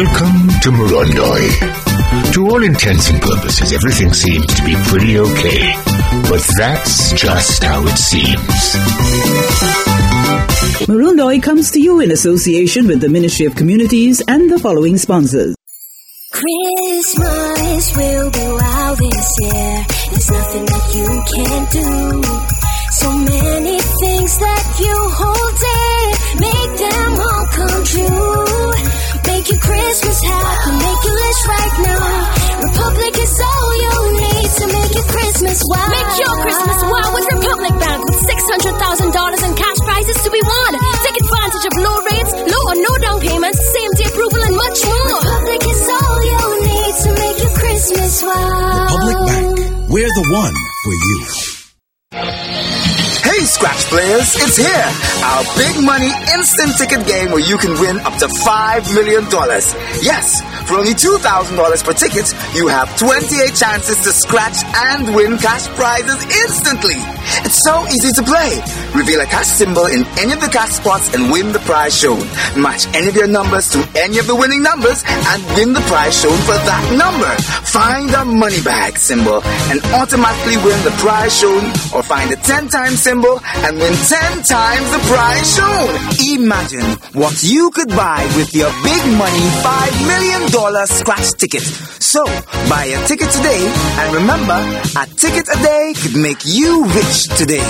Welcome to Morondoi. To all intents and purposes, everything seems to be pretty okay. But that's just how it seems. Morondoi comes to you in association with the Ministry of Communities and the following sponsors. Christmas will be wild this year. There's nothing that you can't do. So many things that you hold dear, make them all come true. Make your Christmas happy, make your list right now. Republic is all you need to make your Christmas wild. Make your Christmas wild with Republic Bank with $600,000 in cash prizes to be won. Take advantage of low rates, low or no down payments, same day approval and much more. Republic is all you need to make your Christmas wild. Republic Bank, we're the one for you. Hey, Scratch players, it's here. Our big money instant ticket game where you can win up to $5 million. Yes, for only $2,000 per ticket, you have 28 chances to scratch and win cash prizes instantly. It's so easy to play. Reveal a cash symbol in any of the cash spots and win the prize shown. Match any of your numbers to any of the winning numbers and win the prize shown for that number. Find a money bag symbol and automatically win the prize shown, or find a 10-time symbol and win 10 times the prize shown. Imagine what you could buy with your big money $5 million scratch ticket. So, buy a ticket today, and remember, a ticket a day could make you rich today.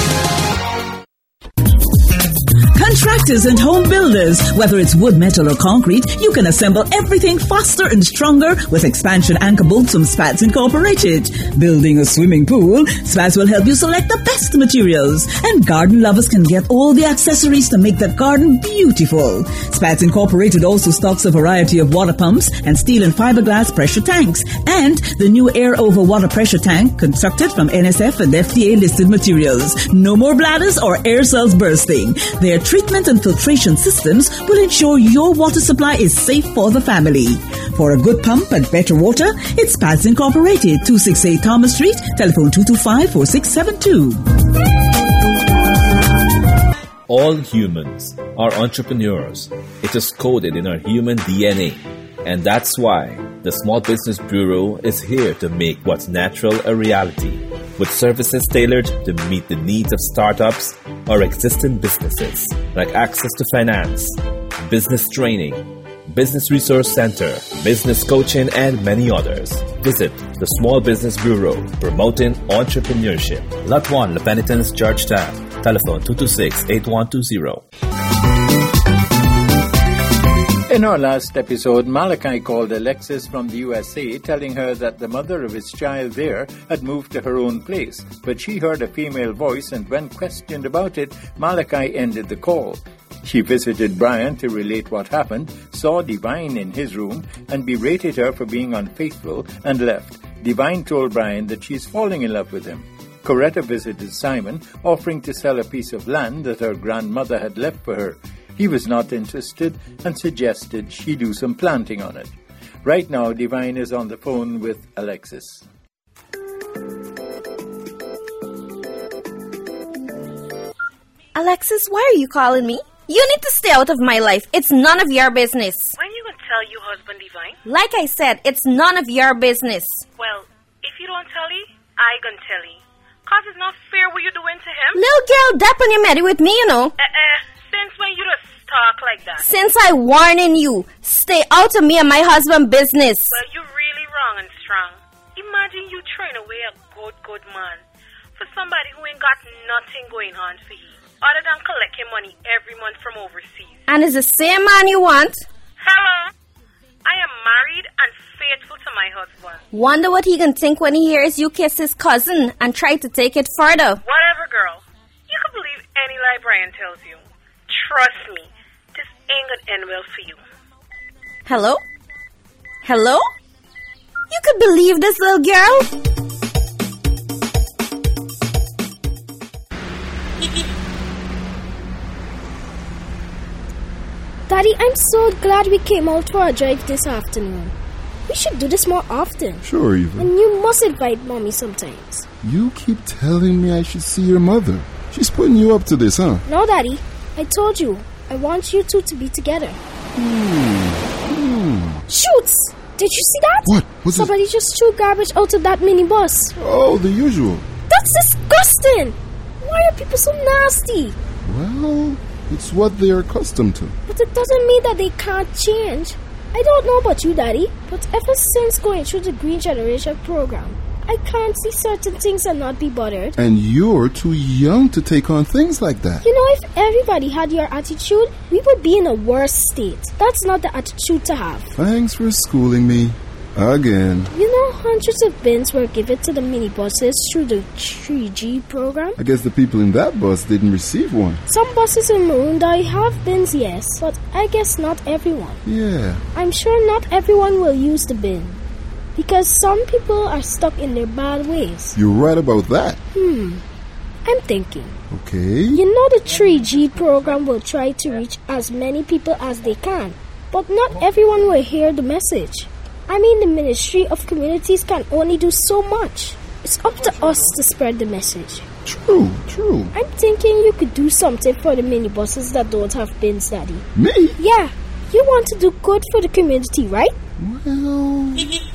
Contractors and home builders, whether it's wood, metal or concrete, you can assemble everything faster and stronger with expansion anchor bolts from Spats Incorporated. Building a swimming pool, Spats will help you select the best materials. And garden lovers can get all the accessories to make that garden beautiful. Spats Incorporated also stocks a variety of water pumps and steel and fiberglass pressure tanks. And the new air over water pressure tank constructed from NSF and FDA listed materials. No more bladders or air cells bursting. Their treatment and filtration systems will ensure your water supply is safe for the family. For a good pump and better water, it's Spats Incorporated, 268 Thomas Street, telephone 225-4672. All humans are entrepreneurs. It is coded in our human DNA. And that's why the Small Business Bureau is here to make what's natural a reality, with services tailored to meet the needs of startups or existing businesses, like access to finance, business training, business resource center, business coaching, and many others. Visit the Small Business Bureau, promoting entrepreneurship. Lot 1, La Penitence, Georgetown. Telephone 226-8120. In our last episode, Malachi called Alexis from the USA, telling her that the mother of his child there had moved to her own place, but she heard a female voice, and when questioned about it, Malachi ended the call. She visited Brian to relate what happened, saw Divine in his room, and berated her for being unfaithful, and left. Divine told Brian that she's falling in love with him. Coretta visited Simon, offering to sell a piece of land that her grandmother had left for her. He was not interested and suggested she do some planting on it. Right now, Divine is on the phone with Alexis. Alexis, why are you calling me? You need to stay out of my life. It's none of your business. When you gonna tell your husband, Divine? Like I said, it's none of your business. Well, if you don't tell he, I gonna tell he. Cause it's not fair what you doing to him. Little girl, dap on your meddy with me, you know. Since when you just talk like that? Since I warning you, stay out of me and my husband's business. Well, you're really wrong and strong. Imagine you throwing away a good man for somebody who ain't got nothing going on for you, other than collecting money every month from overseas. And is the same man you want? Hello? I am married and faithful to my husband. Wonder what he can think when he hears you kiss his cousin and try to take it further. Whatever, girl. You can believe any lie Brian tells you. Trust me, this ain't gonna end well for you. Hello? Hello? You could believe this, little girl? Daddy, I'm so glad we came out for a drive this afternoon. We should do this more often. Sure, Eva. And you must invite Mommy sometimes. You keep telling me I should see your mother. She's putting you up to this, huh? No, Daddy. I told you. I want you two to be together. Shoots! Did you see that? What? What's Somebody just threw garbage out of that minibus. Oh, the usual. That's disgusting! Why are people so nasty? Well, it's what they're accustomed to. But it doesn't mean that they can't change. I don't know about you, Daddy, but ever since going through the Green Generation program, I can't see certain things and not be bothered. And you're too young to take on things like that. You know, if everybody had your attitude, we would be in a worse state. That's not the attitude to have. Thanks for schooling me. Again. You know, hundreds of bins were given to the minibuses through the 3G program. I guess the people in that bus didn't receive one. Some buses in Maroondai have bins, yes, but I guess not everyone. Yeah. I'm sure not everyone will use the bin, because some people are stuck in their bad ways. You're right about that. I'm thinking. Okay. You know, the 3G program will try to reach as many people as they can, but not everyone will hear the message. I mean, the Ministry of Communities can only do so much. It's up to us to spread the message. True. I'm thinking you could do something for the minibuses that don't have bins, Daddy. Me? Yeah, you want to do good for the community, right? Well,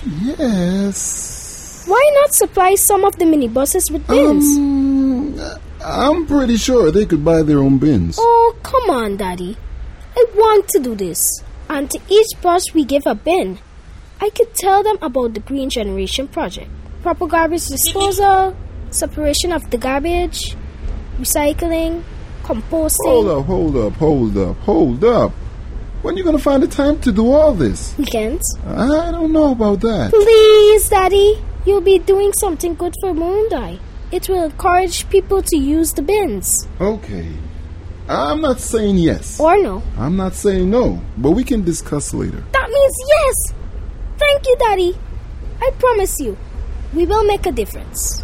yes. Why not supply some of the minibuses with bins? I'm pretty sure they could buy their own bins. Oh, come on, Daddy. I want to do this. And to each bus we give a bin. I could tell them about the Green Generation project. Proper garbage disposal, separation of the garbage, recycling, composting. Hold up. When are you going to find the time to do all this? Weekends. I don't know about that. Please, Daddy. You'll be doing something good for Maroondai. It will encourage people to use the bins. Okay. I'm not saying yes. Or no. I'm not saying no, but we can discuss later. That means yes. Thank you, Daddy. I promise you, we will make a difference.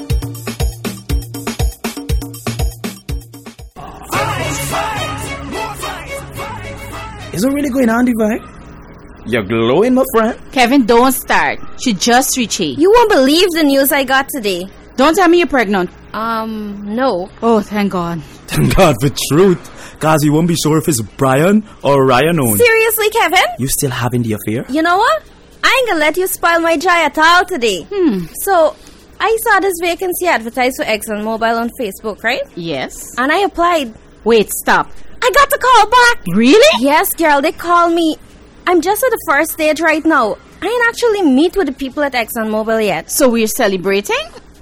Is it really going on, Divine? You're glowing, my friend. Kevin, don't start. She just reached here. You won't believe the news I got today. Don't tell me you're pregnant. No. Oh, thank God. Thank God for truth. Cause you won't be sure if it's Brian or Ryan own. Seriously, Kevin? You still having the affair? You know what? I ain't gonna let you spoil my joy at all today. So, I saw this vacancy advertised for ExxonMobil on Facebook, right? Yes. And I applied. Wait, stop. I got the call back. Really? Yes, girl, they called me. I'm just at the first stage right now. I ain't actually meet with the people at ExxonMobil yet. So we're celebrating?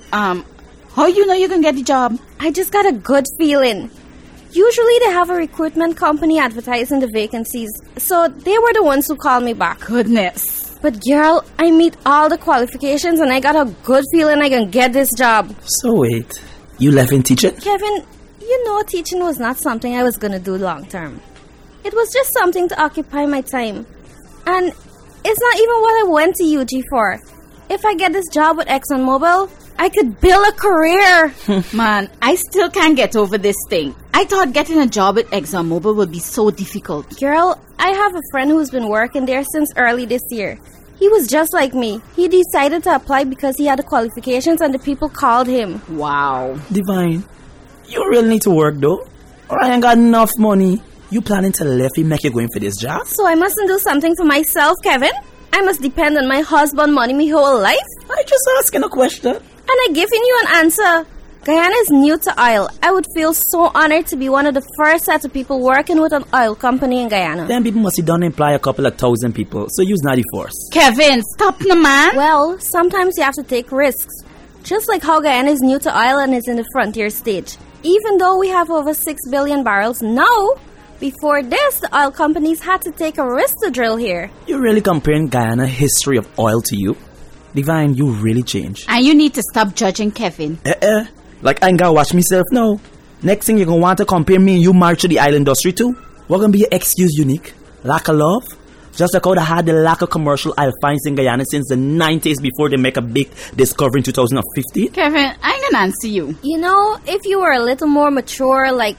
How you know you can get the job? I just got a good feeling. Usually they have a recruitment company advertising the vacancies, so they were the ones who called me back. Goodness. But girl, I meet all the qualifications and I got a good feeling I can get this job. So wait, you left in teaching? Kevin, you know teaching was not something I was going to do long term. It was just something to occupy my time. And it's not even what I went to UG for. If I get this job with ExxonMobil, I could build a career. Man, I still can't get over this thing. I thought getting a job at ExxonMobil would be so difficult. Girl, I have a friend who's been working there since early this year. He was just like me. He decided to apply because he had the qualifications and the people called him. Wow. Divine, you really need to work though. Or I ain't got enough money. You planning to let me make you going for this job? So I mustn't do something for myself, Kevin? I must depend on my husband money my whole life? I just asking a question. And I giving you an answer. Guyana is new to oil. I would feel so honored to be one of the first set of people working with an oil company in Guyana. Then people must have done employ a couple of thousand people, so use not the force. Kevin, stop the man. Well, sometimes you have to take risks. Just like how Guyana is new to oil and is in the frontier stage. Even though we have over 6 billion barrels now, before this, the oil companies had to take a risk to drill here. You really comparing Guyana history of oil to you? Divine, you really changed. And you need to stop judging Kevin. Like I ain't gotta watch myself now. Next thing you gonna want to compare me and you married to the oil industry too? What gonna be your excuse, Unique? Lack of love? Just like how they had the lack of commercial oil finds in Guyana since the 90s before they make a big discovery in 2015? Kevin, I ain't gonna answer you. You know, if you were a little more mature, like,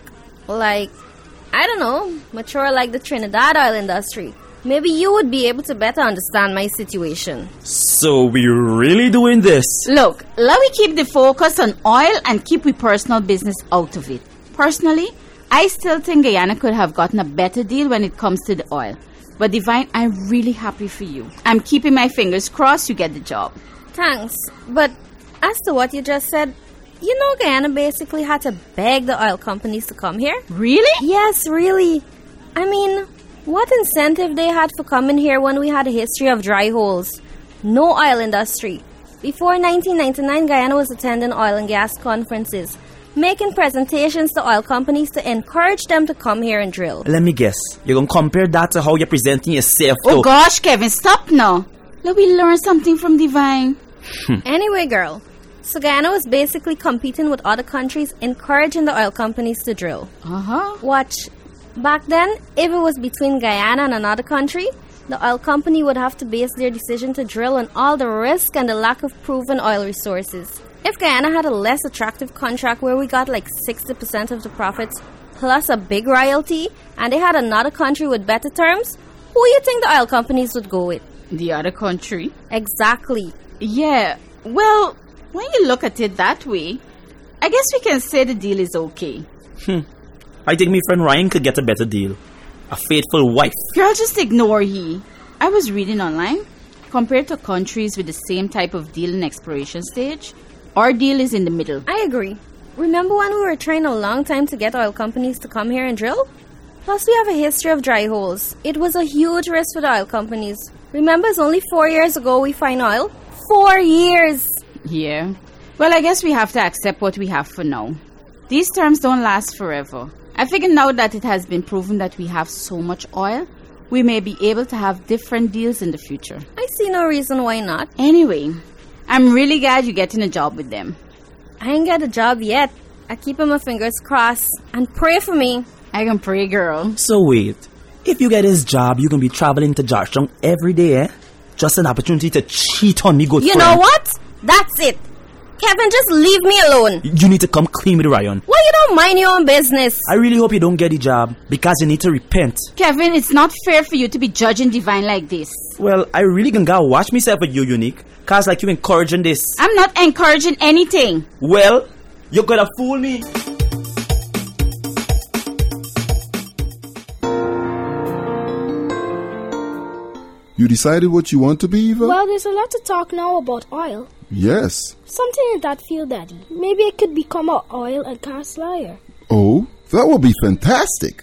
I don't know, mature like the Trinidad oil industry, maybe you would be able to better understand my situation. So we're really doing this? Look, let me keep the focus on oil and keep our personal business out of it. Personally, I still think Guyana could have gotten a better deal when it comes to the oil. But Divine, I'm really happy for you. I'm keeping my fingers crossed you get the job. Thanks. But as to what you just said, you know Guyana basically had to beg the oil companies to come here? Really? Yes, really. I mean, what incentive they had for coming here when we had a history of dry holes? No oil industry. Before 1999, Guyana was attending oil and gas conferences, making presentations to oil companies to encourage them to come here and drill. Let me guess. You're going to compare that to how you're presenting yourself. Oh gosh, Kevin, stop now. Let me learn something from Divine. Anyway, girl. So Guyana was basically competing with other countries, encouraging the oil companies to drill. Watch. Back then, if it was between Guyana and another country, the oil company would have to base their decision to drill on all the risk and the lack of proven oil resources. If Guyana had a less attractive contract where we got like 60% of the profits plus a big royalty, and they had another country with better terms, who do you think the oil companies would go with? The other country? Exactly. Yeah, well, when you look at it that way, I guess we can say the deal is okay. I think my friend Ryan could get a better deal. A faithful wife. Girl, just ignore he. I was reading online. Compared to countries with the same type of deal in exploration stage, our deal is in the middle. I agree. Remember when we were trying a long time to get oil companies to come here and drill? Plus, we have a history of dry holes. It was a huge risk for the oil companies. Remember, it's only 4 years ago we found oil? 4 years! Yeah. Well, I guess we have to accept what we have for now. These terms don't last forever. I figure now that it has been proven that we have so much oil, we may be able to have different deals in the future. I see no reason why not. Anyway, I'm really glad you're getting a job with them. I ain't got a job yet. I keep my fingers crossed. And pray for me. I can pray, girl. So wait, if you get this job, you can be traveling to Georgetown every day, eh? Just an opportunity to cheat on me, good friend. You know what? That's it. Kevin, just leave me alone. You need to come clean with Ryan. Why you don't mind your own business? I really hope you don't get the job, because you need to repent. Kevin, it's not fair for you to be judging Divine like this. Well, I really gonna watch myself with you, Unique, cause like you encouraging this. I'm not encouraging anything. Well, you're gonna fool me. You decided what you want to be, Eva? Well, there's a lot to talk now about oil. Yes. Something in that field, Daddy. Maybe I could become an oil and gas lawyer. Oh, that would be fantastic.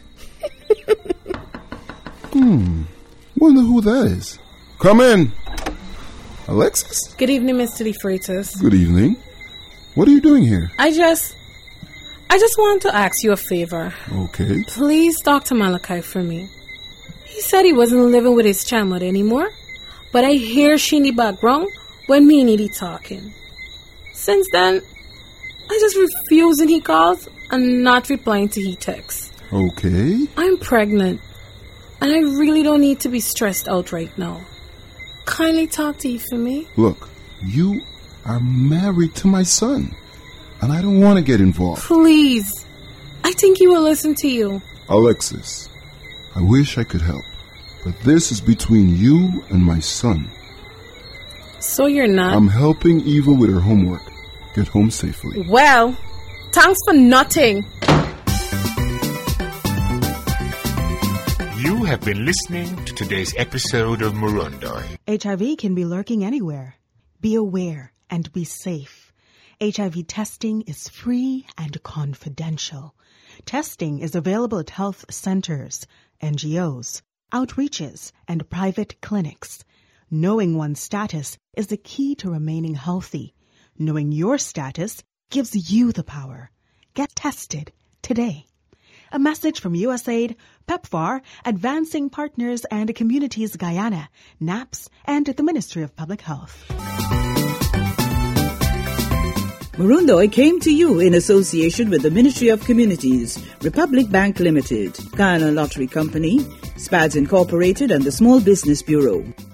Wonder who that is. Come in. Alexis? Good evening, Mr. De Freitas. Good evening. What are you doing here? I just wanted to ask you a favor. Okay. Please talk to Malachi for me. He said he wasn't living with his childmother anymore, but I hear she in the background when me and he talking. Since then, I just refuse when he calls and not replying to his texts. Okay. I'm pregnant, and I really don't need to be stressed out right now. Kindly talk to you for me. Look, you are married to my son, and I don't want to get involved. Please. I think he will listen to you. Alexis, I wish I could help, but this is between you and my son. So you're not? I'm helping Eva with her homework. Get home safely. Well, thanks for nothing. You have been listening to today's episode of Murundoi. HIV can be lurking anywhere. Be aware and be safe. HIV testing is free and confidential. Testing is available at health centers, NGOs, outreaches, and private clinics. Knowing one's status is the key to remaining healthy. Knowing your status gives you the power. Get tested today. A message from USAID, PEPFAR, Advancing Partners and Communities Guyana, NAPS, and the Ministry of Public Health. Murundoi came to you in association with the Ministry of Communities, Republic Bank Limited, Guyana Lottery Company, SPADS Incorporated, and the Small Business Bureau.